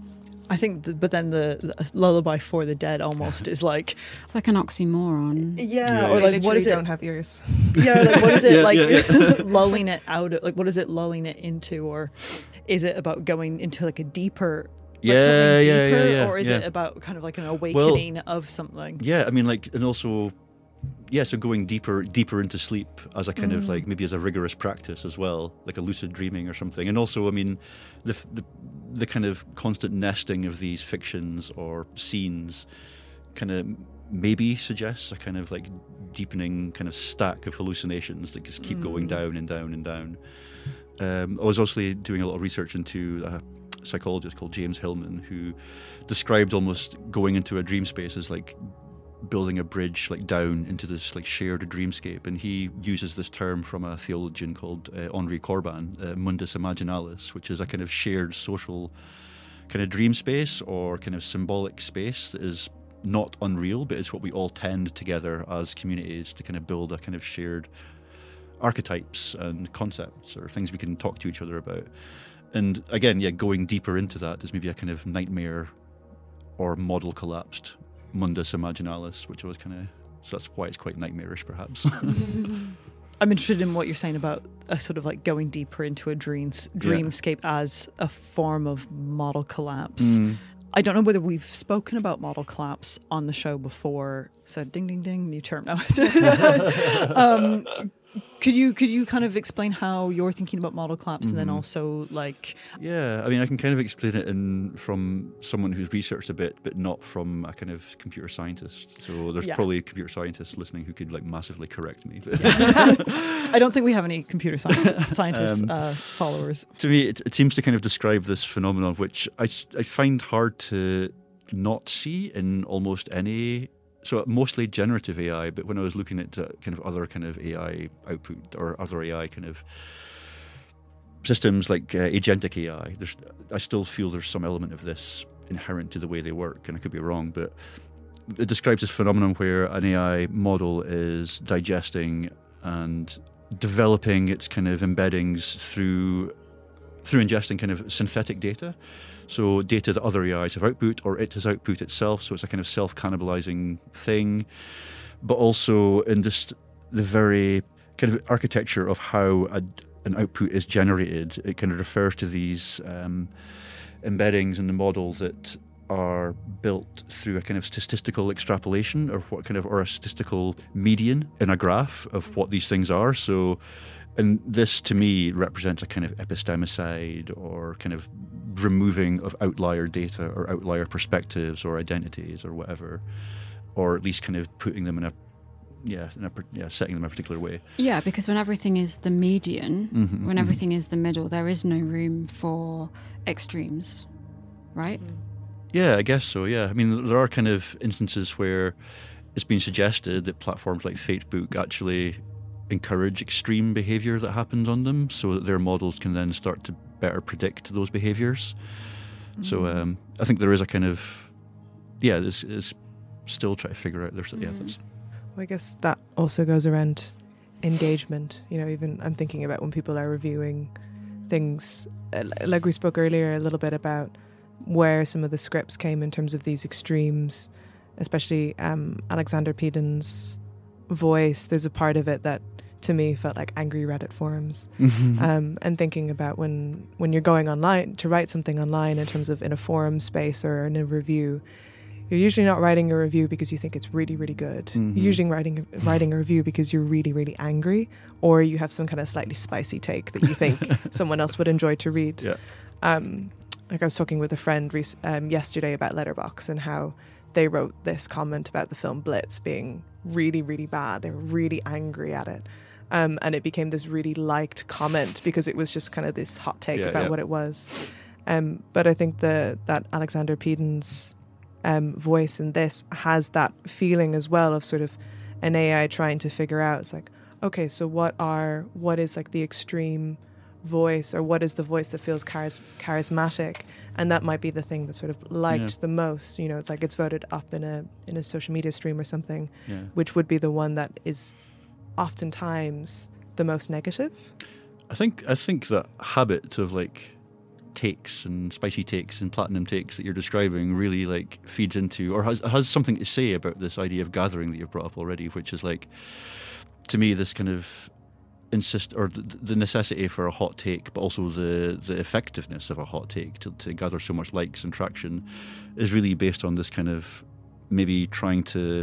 I think, the, but then the, the lullaby for the dead almost is like it's like an oxymoron. Yeah, yeah. or like what is it? Don't have ears. Yeah, like what is it yeah, like? Yeah, yeah. Lulling it out. Of, like what is it lulling it into, or is it about going into like a deeper? Like yeah, something deeper, yeah, yeah, yeah, or is yeah. it about kind of like an awakening well, of something? Yeah, I mean, like, and also, yeah, so going deeper, deeper into sleep as a kind mm. of like maybe as a rigorous practice as well, like a lucid dreaming or something. And also, I mean, the the, the kind of constant nesting of these fictions or scenes kind of maybe suggests a kind of like deepening kind of stack of hallucinations that just keep mm. going down and down and down. Um, I was also doing a lot of research into Uh, psychologist called James Hillman, who described almost going into a dream space as like building a bridge like down into this like shared dreamscape, and he uses this term from a theologian called uh, Henri Corbin, uh, mundus imaginalis, which is a kind of shared social kind of dream space or kind of symbolic space that is not unreal, but it's what we all tend together as communities to kind of build a kind of shared archetypes and concepts or things we can talk to each other about. And again, yeah, going deeper into that is maybe a kind of nightmare or model collapsed mundus imaginalis, which was kind of, so that's why it's quite nightmarish, perhaps. I'm interested in what you're saying about a sort of like going deeper into a dreams, dreamscape yeah. as a form of model collapse. Mm. I don't know whether we've spoken about model collapse on the show before. So ding, ding, ding, new term now. um, Could you could you kind of explain how you're thinking about model collapse, mm-hmm. and then also like yeah, I mean I can kind of explain it in from someone who's researched a bit, but not from a kind of computer scientist. So there's yeah. probably computer scientists listening who could like massively correct me. Yeah. I don't think we have any computer science, scientists um, uh, followers. To me, it, it seems to kind of describe this phenomenon, which I I find hard to not see in almost any. So mostly generative A I, but when I was looking at uh, kind of other kind of A I output or other A I kind of systems like uh, agentic A I, there's, I still feel there's some element of this inherent to the way they work, and I could be wrong, but it describes this phenomenon where an A I model is digesting and developing its kind of embeddings through through ingesting kind of synthetic data. So data that other A Is have output or it has output itself, so it's a kind of self-cannibalizing thing. But also in this, the very kind of architecture of how a, an output is generated, it kind of refers to these um, embeddings in the model that are built through a kind of statistical extrapolation or what kind of or a statistical median in a graph of what these things are. So and this, to me, represents a kind of epistemicide or kind of removing of outlier data or outlier perspectives or identities or whatever, or at least kind of putting them in a yeah, in a, yeah, setting them in a particular way. Yeah, because when everything is the median, Mm-hmm, when mm-hmm. everything is the middle, there is no room for extremes, right? Yeah, I guess so, yeah. I mean, there are kind of instances where it's been suggested that platforms like Facebook actually encourage extreme behaviour that happens on them so that their models can then start to better predict those behaviours. Mm. So um, I think there is a kind of, yeah, it's, it's still trying to figure out, there's, mm. yeah, that's... Well, I guess that also goes around engagement. You know, even I'm thinking about when people are reviewing things, uh, like we spoke earlier a little bit about where some of the scripts came in terms of these extremes, especially um, Alexander Peden's voice. There's a part of it that to me felt like angry Reddit forums. Mm-hmm. Um, and thinking about when, when you're going online to write something online in terms of in a forum space or in a review, you're usually not writing a review because you think it's really, really good. Mm-hmm. You're usually writing, writing a review because you're really, really angry, or you have some kind of slightly spicy take that you think someone else would enjoy to read. Yeah. Um, like I was talking with a friend rec- um, yesterday about Letterboxd and how they wrote this comment about the film Blitz being really, really bad. They were really angry at it. Um, and it became this really liked comment because it was just kind of this hot take yeah, about yeah. what it was. Um, but I think the that Alexander Peden's um, voice in this has that feeling as well of sort of an A I trying to figure out, it's like, okay, so what are, what is like the extreme voice, or what is the voice that feels charis- charismatic? And that might be the thing that sort of liked yeah. the most. You know, it's like it's voted up in a in a social media stream or something, yeah. which would be the one that is oftentimes the most negative. I think I think that habit of like takes and spicy takes and platinum takes that you're describing really like feeds into, or has has something to say about this idea of gathering that you've brought up already, which is like, to me, this kind of insist or the, the necessity for a hot take, but also the the effectiveness of a hot take to, to gather so much likes and traction is really based on this kind of maybe trying to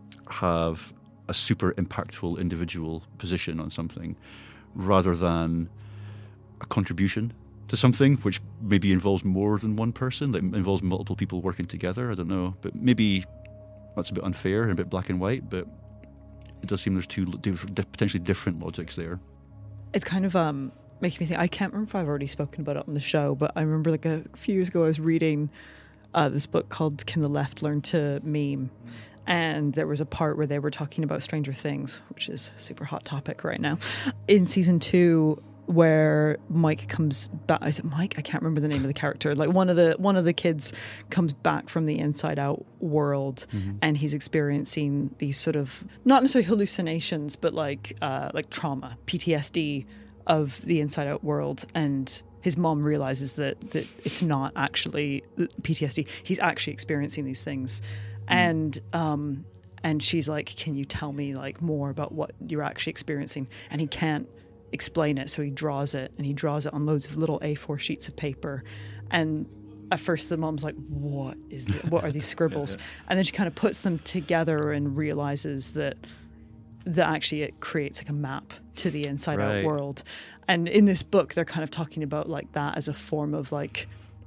have a super impactful individual position on something rather than a contribution to something, which maybe involves more than one person, like involves multiple people working together. I don't know, but maybe that's a bit unfair and a bit black and white, but it does seem there's two diff- potentially different logics there. It's kind of um, making me think, I can't remember if I've already spoken about it on the show, but I remember like a few years ago I was reading uh, this book called Can the Left Learn to Meme? And there was a part where they were talking about Stranger Things, which is a super hot topic right now, in season two, where Mike comes back. Is it Mike? I can't remember the name of the character. Like one of the one of the kids comes back from the Inside Out world, mm-hmm. and he's experiencing these sort of not necessarily hallucinations, but like uh, like trauma, P T S D of the Inside Out world. And his mom realizes that that it's not actually P T S D. He's actually experiencing these things. And um, and she's like, can you tell me like more about what you're actually experiencing? And he can't explain it, so he draws it, and he draws it on loads of little A four sheets of paper. And at first the mom's like, what is the, what are these scribbles? yeah, yeah. And then she kind of puts them together and realizes that that actually it creates like a map to the Inside right. Out world. And in this book they're kind of talking about like that as a form of like,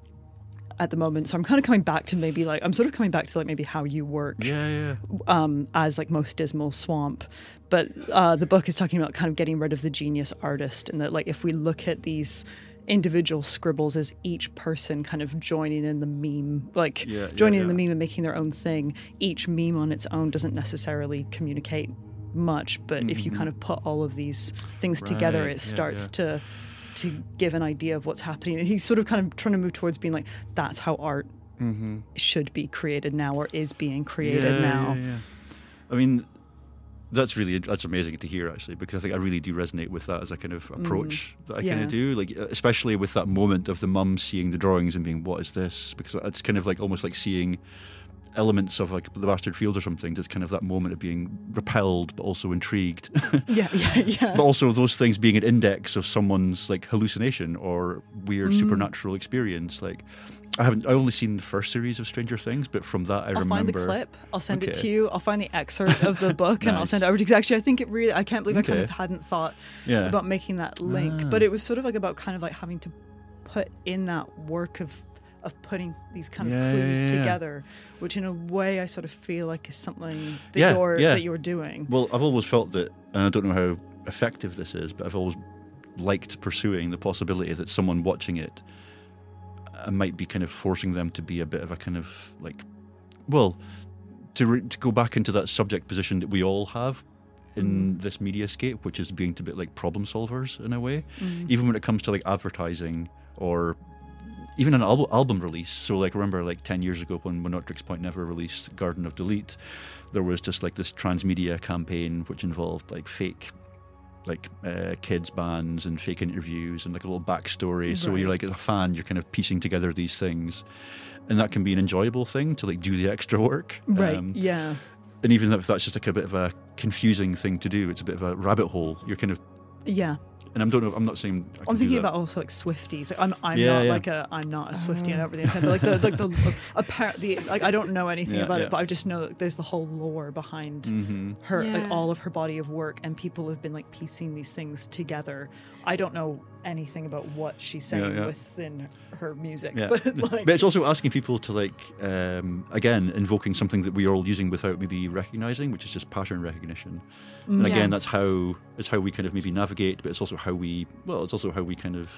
at the moment, so I'm kind of coming back to maybe like I'm sort of coming back to like maybe how you work yeah yeah um as like Most Dismal Swamp, but uh the book is talking about kind of getting rid of the genius artist, and that like if we look at these individual scribbles as each person kind of joining in the meme, like yeah, joining yeah, yeah. in the meme and making their own thing, each meme on its own doesn't necessarily communicate much, but mm-hmm. if you kind of put all of these things right. together, it yeah, starts yeah. to to give an idea of what's happening. And he's sort of kind of trying to move towards being like, that's how art mm-hmm. should be created now, or is being created yeah, now. Yeah, yeah. I mean, that's really, that's amazing to hear, actually, because I think I really do resonate with that as a kind of approach mm. that I yeah. kind of do, like especially with that moment of the mum seeing the drawings and being, what is this? Because it's kind of like almost like seeing elements of like The Bastard Field or something. Just kind of that moment of being repelled but also intrigued. yeah, yeah, yeah. But also those things being an index of someone's like hallucination or weird mm. supernatural experience. Like I haven't, I've only seen the first series of Stranger Things, but from that I I'll remember. I'll find the clip. I'll send okay. it to you. I'll find the excerpt of the book nice. and I'll send it over to you. Because actually, I think it really. I can't believe okay. I kind of hadn't thought yeah. about making that link, ah. but it was sort of like about kind of like having to put in that work of of putting these kind Yeah, of clues yeah, yeah. together, which in a way I sort of feel like is something that Yeah, you're yeah. that you're doing. Well, I've always felt that, and I don't know how effective this is, but I've always liked pursuing the possibility that someone watching it uh, might be kind of forcing them to be a bit of a kind of like, well, to, re- to go back into that subject position that we all have in this mediascape, which is being a bit like problem solvers in a way, Mm. even when it comes to like advertising or even an al- album release. So like remember like ten years ago when Monotrix Point Never released Garden of Delete, there was just like this transmedia campaign which involved like fake like uh, kids bands and fake interviews and like a little backstory. So Right. you're like as a fan, you're kind of piecing together these things, and that can be an enjoyable thing to like do the extra work. Right. Um, yeah. and even if that's just like a bit of a confusing thing to do, it's a bit of a rabbit hole. You're kind of, Yeah. and I'm don't know. I'm not saying. I can I'm do thinking that. about also like Swifties. Like, I'm I'm Yeah, not yeah. like a I'm not a Swiftie and everything, but like the like the apparent the like I don't know anything Yeah, about yeah. it, but I just know that there's the whole lore behind Mhm. her, Yeah. like all of her body of work, and people have been like piecing these things together. I don't know anything about what she's saying Yeah, yeah. within her music, Yeah. but like But it's also asking people to like, um, again, invoking something that we are all using without maybe recognizing, which is just pattern recognition. And Yeah. again, that's how it's how we kind of maybe navigate, but it's also how we well, it's also how we kind of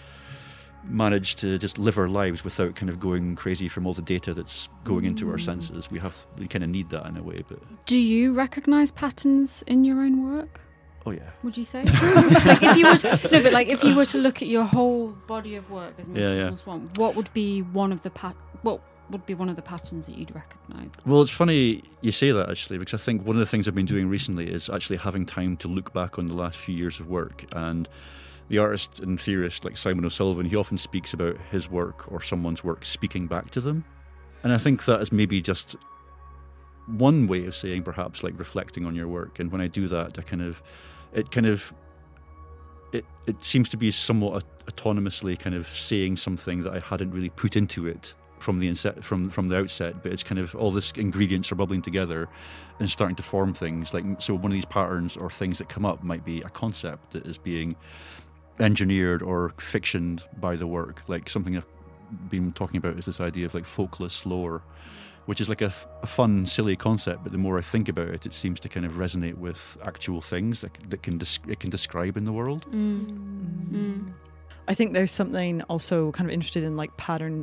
manage to just live our lives without kind of going crazy from all the data that's going into our senses. We have we kind of need that in a way, but Do you recognise patterns in your own work? oh yeah. Would you say? Like if you were to, no, but like if you were to look at your whole body of work as Mister Yeah, yeah. Swamp, what would be one of the pat? What would be one of the patterns that you'd recognise? Well, it's funny you say that actually, because I think one of the things I've been doing recently is actually having time to look back on the last few years of work. And the artist and theorist like Simon O'Sullivan, he often speaks about his work or someone's work speaking back to them. And I think that is maybe just one way of saying perhaps like reflecting on your work. And when I do that, I kind of, it kind of, it, it seems to be somewhat autonomously kind of saying something that I hadn't really put into it from the inset, from from the outset, but it's kind of all these ingredients are bubbling together and starting to form things. Like so, one of these patterns or things that come up might be a concept that is being engineered or fictioned by the work. Like something I've been talking about is this idea of like folkless lore, which is like a, a fun, silly concept. But the more I think about it, it seems to kind of resonate with actual things that that can des- it can describe in the world. Mm. Mm. I think there's something also kind of interested in like pattern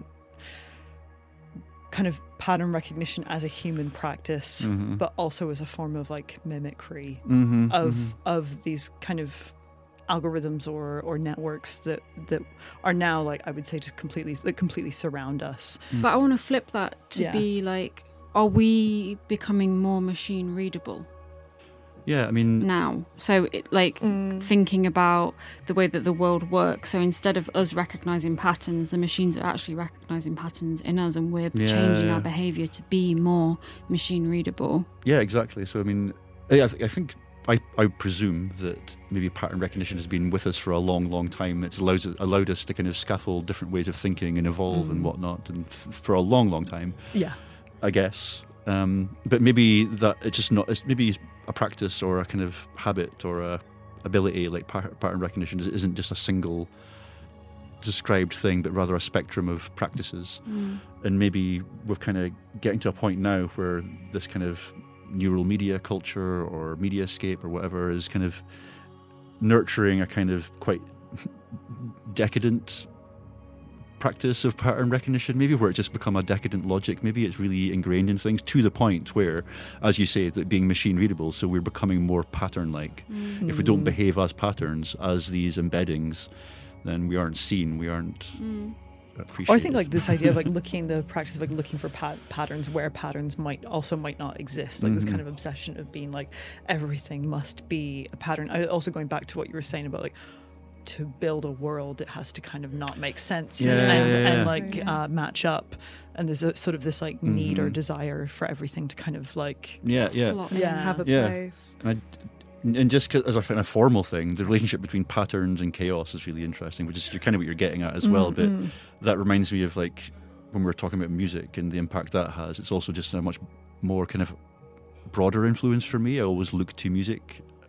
kind of pattern recognition as a human practice, Mhm. but also as a form of like mimicry Mhm, of mhm. of these kind of algorithms or or networks that that are now like I would say just completely that completely surround us. But I want to flip that to Yeah. be like, are we becoming more machine readable Yeah, I mean, now? So, it, like, thinking about the way that the world works. So instead of us recognizing patterns, the machines are actually recognizing patterns in us, and we're Yeah, changing yeah. our behavior to be more machine readable. yeah, exactly. So I mean, I, I th- I think. I, I presume that maybe pattern recognition has been with us for a long, long time. It's allowed, allowed us to kind of scaffold different ways of thinking and evolve and whatnot, and f- for a long, long time. Yeah. I guess. Um, but maybe that it's just not. It's maybe a practice or a kind of habit or a ability like pa- pattern recognition is- isn't just a single described thing, but rather a spectrum of practices. Mm. And maybe we're kind of getting to a point now where this kind of neural media culture or mediascape or whatever is kind of nurturing a kind of quite decadent practice of pattern recognition, maybe where it's just become a decadent logic. Maybe it's really ingrained in things to the point where, as you say, that being machine readable, so we're becoming more pattern like. Mm. If we don't behave as patterns, as these embeddings, then we aren't seen, we aren't Mm. appreciated. Or I think like this idea of like looking the practice of like looking for pat- patterns where patterns might also might not exist, like this Mhm. kind of obsession of being like everything must be a pattern. I, also going back to what you were saying about like to build a world it has to kind of not make sense Yeah, and, yeah, yeah. and like uh, match up, and there's a sort of this like need or Mhm. desire for everything to kind of like Yeah, yeah. Slot in. Yeah. Have a Yeah. place. And, I, and just 'cause- as a kind of formal thing, the relationship between patterns and chaos is really interesting, which is kind of what you're getting at as well. But Mhm. that reminds me of like when we were talking about music and the impact that has. It's also just a much more kind of broader influence for me. I always look to music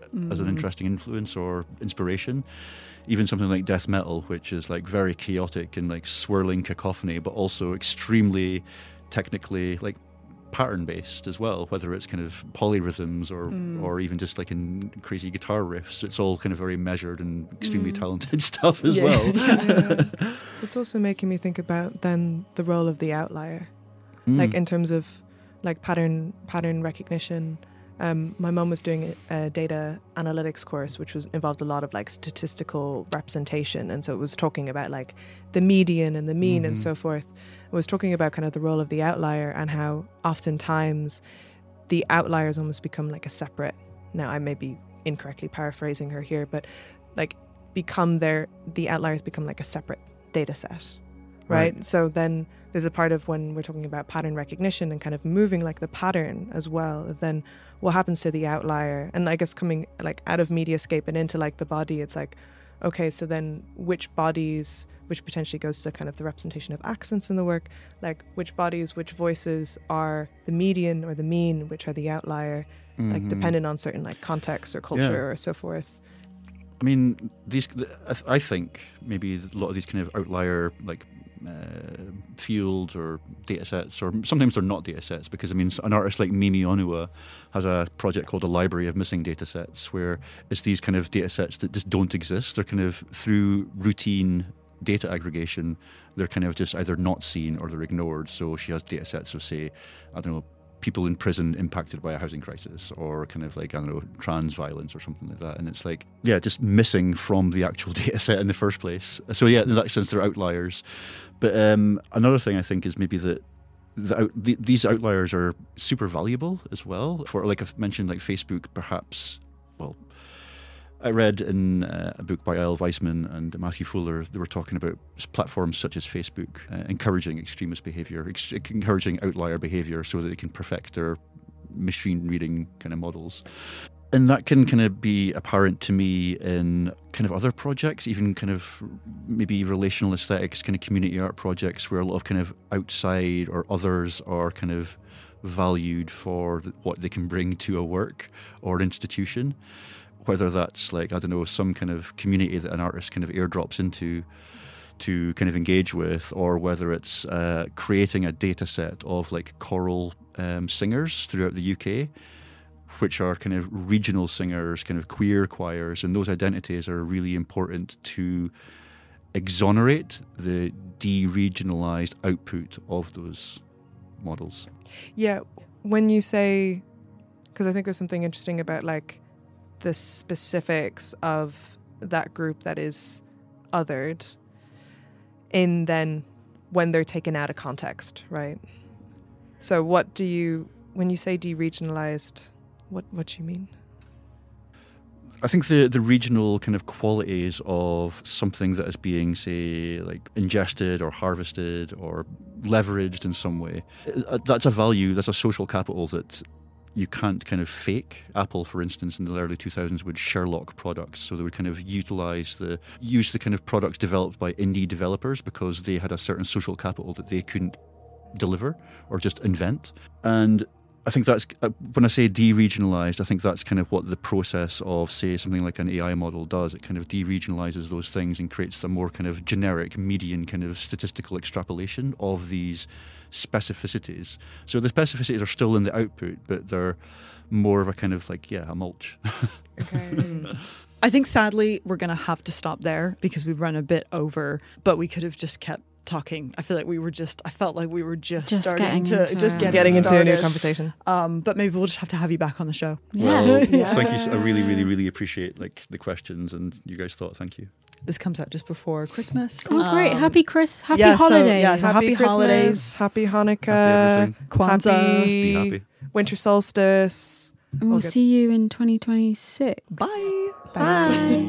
mm. as an interesting influence or inspiration. Even something like death metal, which is like very chaotic and like swirling cacophony, but also extremely technically like pattern based as well, whether it's kind of polyrhythms or mm. or even just like in crazy guitar riffs. It's all kind of very measured and extremely mm. talented stuff as yeah. well. yeah. It's also making me think about then the role of the outlier, mm. like in terms of like pattern pattern recognition. Um, my mum was doing a data analytics course, which was involved a lot of like statistical representation, and so it was talking about like the median and the mean mm-hmm. and so forth. It was talking about kind of the role of the outlier and how oftentimes the outliers almost become like a separate. Now I may be incorrectly paraphrasing her here, but like become their the outliers become like a separate data set. Right? right. So then there's a part of when we're talking about pattern recognition and kind of moving like the pattern as well. Then what happens to the outlier? And I guess coming like out of Mediascape and into like the body, it's like, okay, so then which bodies, which potentially goes to kind of the representation of accents in the work, like which bodies, which voices are the median or the mean, which are the outlier, mm-hmm. like dependent on certain like context or culture yeah. or so forth. I mean, these. I think maybe a lot of these kind of outlier like uh, fields or data sets, or sometimes they're not data sets, because I mean, an artist like Mimi Onua has a project called a Library of Missing Data Sets, where it's these kind of data sets that just don't exist. They're kind of through routine data aggregation, they're kind of just either not seen or they're ignored. So she has data sets of, say, I don't know, people in prison impacted by a housing crisis, or kind of like, I don't know, trans violence or something like that. And it's like, yeah, just missing from the actual data set in the first place. So yeah, in that sense, they're outliers. But um, another thing I think is maybe that the out, the, these outliers are super valuable as well. For, like I've mentioned, like Facebook, perhaps, well, I read in uh, a book by Eyal Weissman and Matthew Fuller, they were talking about platforms such as Facebook uh, encouraging extremist behaviour, ex- encouraging outlier behaviour so that they can perfect their machine reading kind of models. And that can kind of be apparent to me in kind of other projects, even kind of maybe relational aesthetics, kind of community art projects where a lot of kind of outside or others are kind of valued for what they can bring to a work or an institution. Whether that's like, I don't know, some kind of community that an artist kind of airdrops into to kind of engage with, or whether it's uh, creating a data set of like choral um, singers throughout the U K, which are kind of regional singers, kind of queer choirs, and those identities are really important to exonerate the de-regionalised output of those models. Yeah, when you say, because I think there's something interesting about like the specifics of that group that is othered in then when they're taken out of context, right? So what do you, when you say de-regionalized, what what do you mean? I think the, the regional kind of qualities of something that is being, say, like ingested or harvested or leveraged in some way, that's a value, that's a social capital that you can't kind of fake. Apple, for instance, in the early two thousands would Sherlock products, so they would kind of utilize the use the kind of products developed by indie developers because they had a certain social capital that they couldn't deliver or just invent. And I think that's, when I say de-regionalized, I think that's kind of what the process of, say, something like an A I model does. It kind of de-regionalizes those things and creates a more kind of generic, median kind of statistical extrapolation of these specificities. So the specificities are still in the output, but they're more of a kind of like, yeah, a mulch. Okay. I think sadly we're going to have to stop there because we've run a bit over, but we could have just kept talking. I feel like we were just, I felt like we were just, just starting to, into just getting, getting into started. a new conversation. Um, but maybe we'll just have to have you back on the show. Yeah. Well, Yeah. thank you. I really, really, really appreciate like the questions and you guys thought. Thank you. This comes out just before Christmas. Oh, great. Um, Happy Chris, happy yeah, so- holidays. yeah, so happy, happy Christmas, holidays. happy Hanukkah, Happy everything. Kwanzaa. happy, Be happy. winter solstice. And we'll All good. see you in twenty twenty-six. Bye. Bye.